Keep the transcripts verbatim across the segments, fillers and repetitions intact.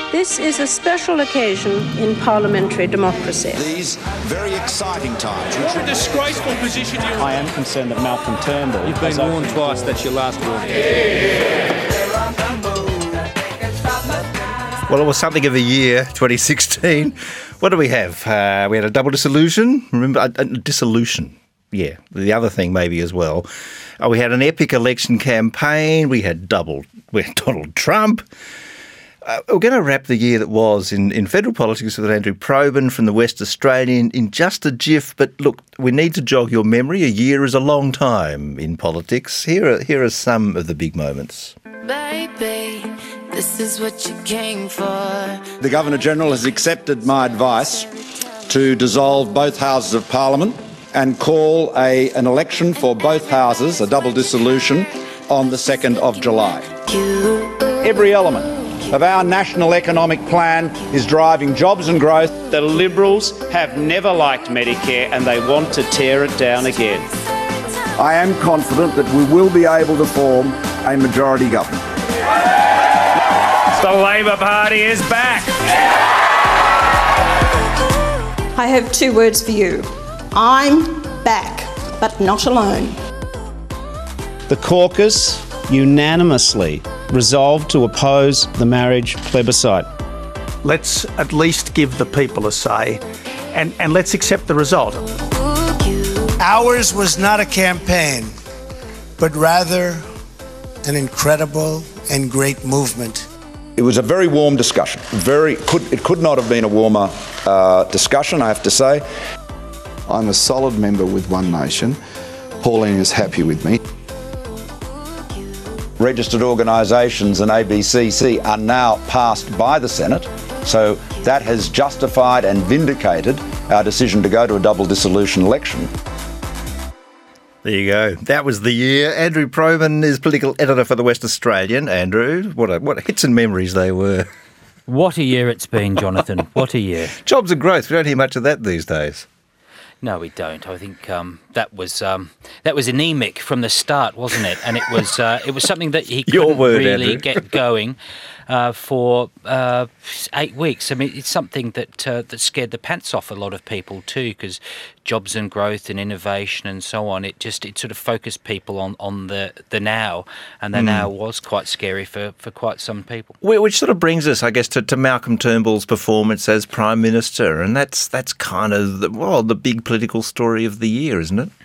This is a special occasion in parliamentary democracy. These very exciting times. What a disgraceful position you're in. I am concerned that Malcolm Turnbull... You've been warned twice, that's your last warning. Well, it was something of a year, twenty sixteen. What do we have? Uh, we had a double dissolution. Remember, a, a dissolution. Yeah, the other thing maybe as well. Uh, we had an epic election campaign. We had double. We had Donald Trump. Uh, we're going to wrap the year that was in, in federal politics with Andrew Probyn from the West Australian in just a jiff. But look, we need to jog your memory. A year is a long time in politics. Here are, here are some of the big moments. Baby, this is what you came for. The Governor-General has accepted my advice to dissolve both Houses of Parliament and call a, an election for both Houses, a double dissolution, on the second of July. Every element of our national economic plan is driving jobs and growth. The Liberals have never liked Medicare and they want to tear it down again. I am confident that we will be able to form a majority government. The Labor Party is back. I have two words for you. I'm back, but not alone. The caucus unanimously resolved to oppose the marriage plebiscite. Let's at least give the people a say and, and let's accept the result. Ours was not a campaign, but rather an incredible and great movement. It was a very warm discussion. Very could it could not have been a warmer uh, discussion, I have to say. I'm a solid member with One Nation. Pauline is happy with me. Registered organisations and A B C C are now passed by the Senate, so that has justified and vindicated our decision to go to a double dissolution election. There you go. That was the year. Andrew Probyn is political editor for the West Australian. Andrew, what a, what hits and memories they were. What a year it's been, Jonathan. What a year. Jobs and growth. We don't hear much of that these days. No, we don't. I think um, that was um, that was anemic from the start, wasn't it? And it was uh, it was something that he couldn't word, really Andrew. get going uh, for uh, eight weeks. I mean, it's something that uh, that scared the pants off a lot of people too, because jobs and growth and innovation and so on. It just it sort of focused people on, on the, the now, and the mm. now was quite scary for, for quite some people. Which sort of brings us, I guess, to, to Malcolm Turnbull's performance as Prime Minister, and that's that's kind of the, well the big political story of the year, isn't it?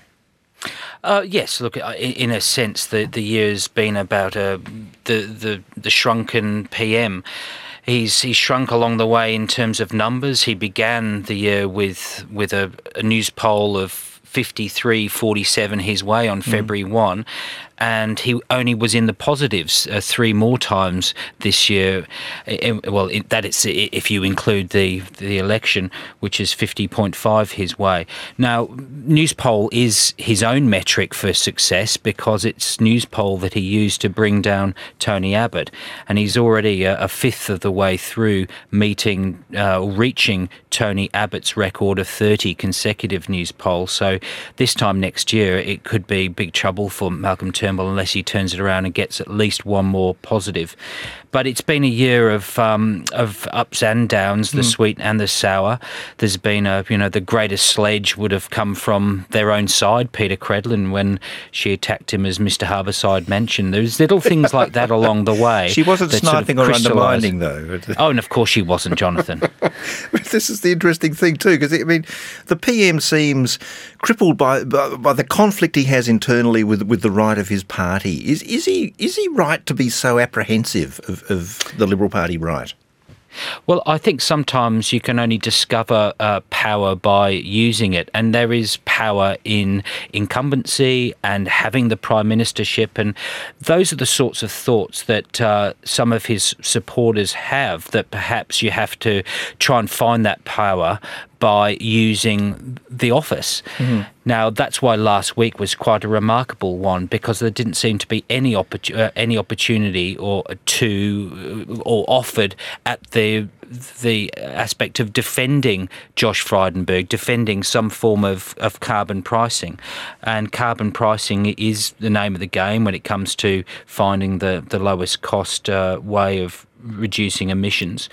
Uh, yes, look, in, in a sense, the, the year's been about uh, the, the the shrunken P M. He's he's shrunk along the way in terms of numbers. He began the year with with a, a news poll of fifty-three forty-seven his way on February first, and he only was in the positives uh, three more times this year. Well, it, that is if you include the the election, which is fifty point five his way. Now, Newspoll is his own metric for success because it's Newspoll that he used to bring down Tony Abbott, and he's already a, a fifth of the way through meeting, uh, reaching Tony Abbott's record of thirty consecutive Newspoll. So this time next year, it could be big trouble for Malcolm Turnbull unless he turns it around and gets at least one more positive. But it's been a year of um, of ups and downs, the mm. sweet and the sour. There's been a, you know, the greatest sledge would have come from their own side, Peter Credlin, when she attacked him as Mister Harbourside mentioned. There's little things like that along the way. She wasn't sniping sort of or undermining, though. Oh, and of course she wasn't, Jonathan. This is the interesting thing, too, because, I mean, the P M seems crippled by, by by the conflict he has internally with with the right of his party. Is is he is he right to be so apprehensive of, of the Liberal Party right? Well, I think sometimes you can only discover uh, power by using it, and there is power in incumbency and having the prime ministership, and those are the sorts of thoughts that uh, some of his supporters have, that perhaps you have to try and find that power by using the office. Mm-hmm. Now, that's why last week was quite a remarkable one, because there didn't seem to be any opportu- uh, any opportunity or to or offered at the the aspect of defending Josh Frydenberg, defending some form of, of carbon pricing. And carbon pricing is the name of the game when it comes to finding the, the lowest cost uh, way of reducing emissions.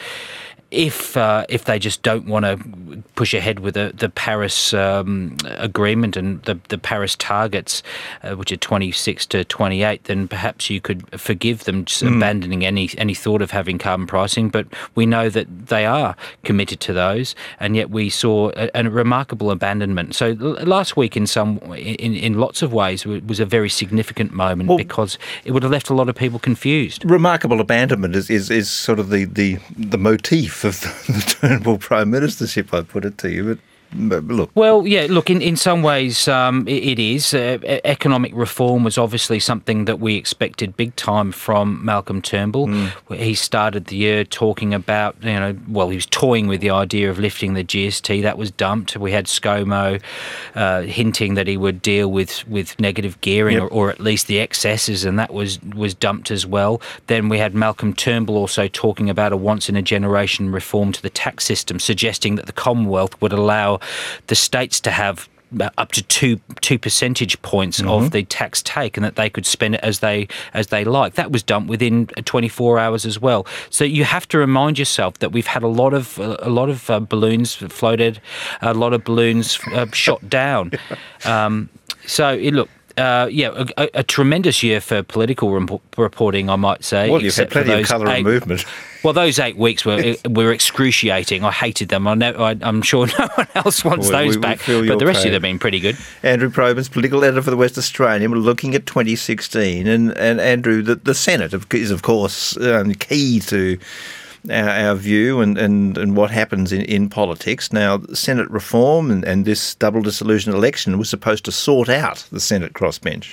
If uh, if they just don't want to push ahead with the, the Paris um, agreement and the, the Paris targets, uh, which are twenty-six to twenty-eight, then perhaps you could forgive them just mm. abandoning any any thought of having carbon pricing. But we know that they are committed to those, and yet we saw a, a remarkable abandonment. So last week, in some in, in lots of ways, was a very significant moment well, because it would have left a lot of people confused. Remarkable abandonment is, is, is sort of the, the, the motif of the Turnbull Prime Ministership, I put it to you, but But look. Well, yeah, look, in, in some ways um, it, it is. Uh, economic reform was obviously something that we expected big time from Malcolm Turnbull. Mm. He started the year talking about, you know, well, he was toying with the idea of lifting the G S T. That was dumped. We had ScoMo uh, hinting that he would deal with, with negative gearing yep. or, or at least the excesses, and that was, was dumped as well. Then we had Malcolm Turnbull also talking about a once-in-a-generation reform to the tax system, suggesting that the Commonwealth would allow the states to have up to two two percentage points mm-hmm. of the tax take, and that they could spend it as they as they like. That was done within twenty-four hours as well. So you have to remind yourself that we've had a lot of a lot of uh, balloons floated, a lot of balloons uh, shot down. Um, so it, look. Uh, yeah, a, a tremendous year for political rep- reporting, I might say. Well, you've had plenty of colour and movement. Well, those eight weeks were were excruciating. I hated them. I know, I, I'm sure no one else wants well, those we, back. We but the rest pain. of them have been pretty good. Andrew Probus, political editor for the West Australian. We're looking at twenty sixteen. And, and Andrew, the, the Senate is, of course, um, key to Our, our view and, and, and what happens in, in politics. Now, Senate reform and, and this double dissolution election was supposed to sort out the Senate crossbench.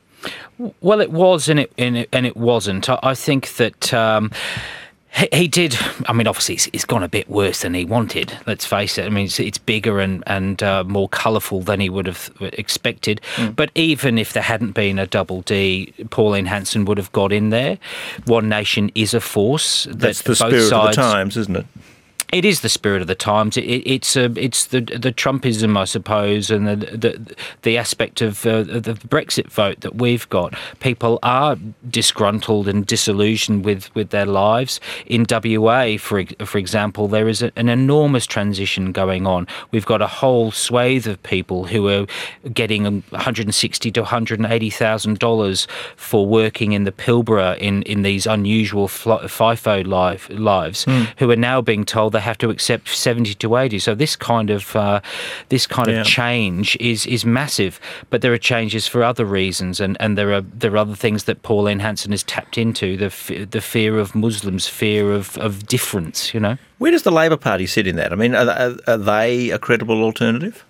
Well, it was and it and it, and it wasn't. I, I think that um, he, he did. I mean, obviously, it's, it's gone a bit worse than he wanted. Let's face it. I mean, it's, it's bigger and and uh, more colourful than he would have expected. Mm. But even if there hadn't been a double D, Pauline Hanson would have got in there. One Nation is a force. That That's the both spirit sides, of the times, isn't it? It is the spirit of the times. It, it, it's a, it's the the Trumpism, I suppose, and the the, the aspect of uh, the Brexit vote that we've got. People are disgruntled and disillusioned with, with their lives. In W A, for for example, there is a, an enormous transition going on. We've got a whole swathe of people who are getting one hundred sixty to one hundred eighty thousand dollars for working in the Pilbara in, in these unusual FIFO life, lives, mm. who are now being told they have to accept seventy to eighty. So this kind of uh, this kind yeah. of change is is massive. But there are changes for other reasons, and, and there are there are other things that Pauline Hanson has tapped into. The f- the fear of Muslims, fear of, of difference. You know, where does the Labor Party sit in that? I mean, are, are they a credible alternative?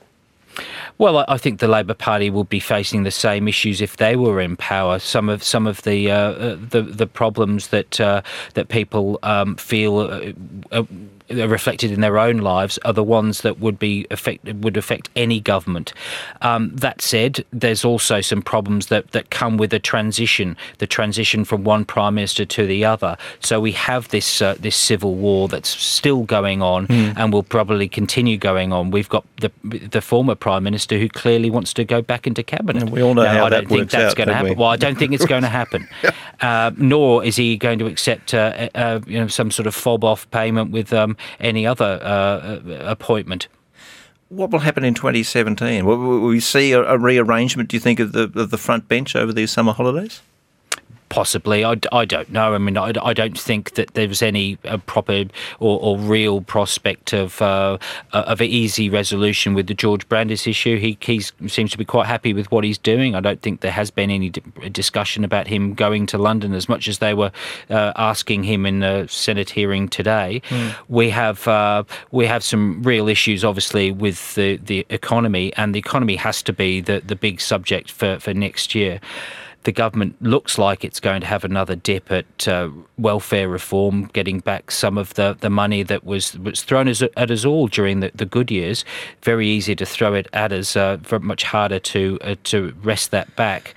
Well, I think the Labor Party will be facing the same issues if they were in power. Some of some of the uh, the the problems that uh, that people um, feel uh, uh, are reflected in their own lives are the ones that would be affect would affect any government. Um, that said, there's also some problems that, that come with a transition, the transition from one prime minister to the other. So we have this uh, this civil war that's still going on mm. and will probably continue going on. We've got the the former prime minister who clearly wants to go back into cabinet. And we all know now, how I that don't think works that's out, going to happen. we? Well, I don't think it's going to happen. uh, nor is he going to accept uh, uh, you know some sort of fob off payment with um, any other uh, appointment. What will happen in twenty seventeen? Will, will we see a, a rearrangement, do you think, of the of the front bench over these summer holidays? Possibly. I, I don't know. I mean, I, I don't think that there was any uh, proper or, or real prospect of uh, of an easy resolution with the George Brandis issue. He he's, seems to be quite happy with what he's doing. I don't think there has been any d- discussion about him going to London as much as they were uh, asking him in the Senate hearing today. Mm. We have uh, we have some real issues, obviously, with the, the economy, and the economy has to be the, the big subject for, for next year. The government looks like it's going to have another dip at uh, welfare reform, getting back some of the, the money that was was thrown as, at us all during the, the good years. Very easy to throw it at us, uh, very much harder to uh, to wrest that back.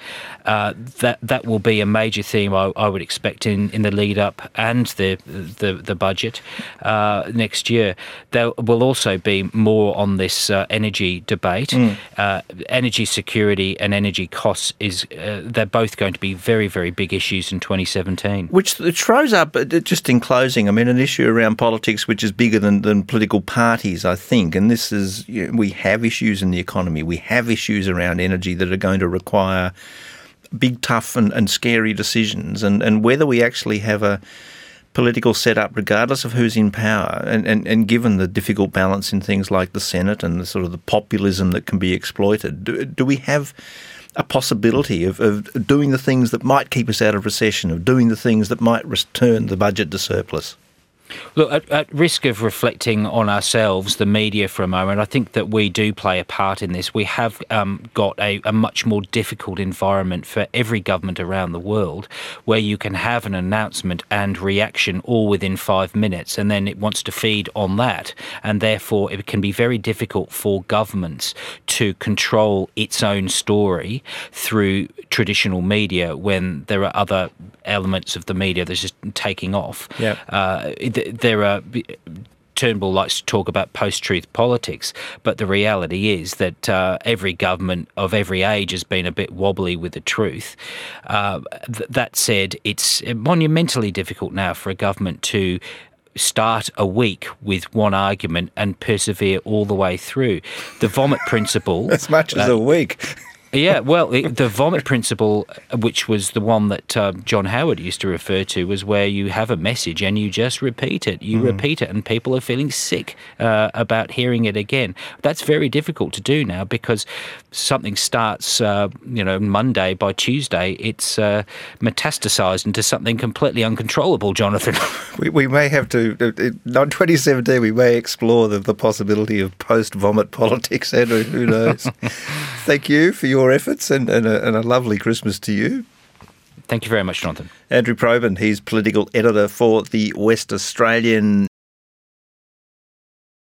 Uh, that that will be a major theme I, I would expect in, in the lead up and the the, the budget uh, next year. There will also be more on this uh, energy debate. Mm. Uh, energy security and energy costs is uh, they're both going to be very, very big issues in twenty seventeen. Which it throws up, just in closing, I mean, an issue around politics which is bigger than, than political parties, I think. And this is, you know, we have issues in the economy. We have issues around energy that are going to require big, tough and, and scary decisions. And, and whether we actually have a political setup, regardless of who's in power, and, and, and given the difficult balance in things like the Senate and the sort of the populism that can be exploited, do, do we have a possibility of, of doing the things that might keep us out of recession, of doing the things that might return the budget to surplus? Look, at, at risk of reflecting on ourselves, the media, for a moment, I think that we do play a part in this. We have um, got a, a much more difficult environment for every government around the world, where you can have an announcement and reaction all within five minutes, and then it wants to feed on that. And therefore, it can be very difficult for governments to control its own story through traditional media when there are other elements of the media that's just taking off. Yeah. Uh, there are... Turnbull likes to talk about post-truth politics, but the reality is that uh, every government of every age has been a bit wobbly with the truth. Uh, th- that said, it's monumentally difficult now for a government to start a week with one argument and persevere all the way through. The vomit principle... as much as uh, a week. Yeah, well, it, the vomit principle, which was the one that uh, John Howard used to refer to, was where you have a message and you just repeat it. You mm. repeat it and people are feeling sick uh, about hearing it again. That's very difficult to do now because something starts, uh, you know, Monday. By Tuesday, it's uh, metastasised into something completely uncontrollable, Jonathan. we, we may have to, in twenty seventeen, we may explore the, the possibility of post-vomit politics, Andrew. Who knows? Thank you for your efforts and, and, a, and a lovely Christmas to you. Thank you very much, Jonathan. Andrew Probyn, he's political editor for The West Australian.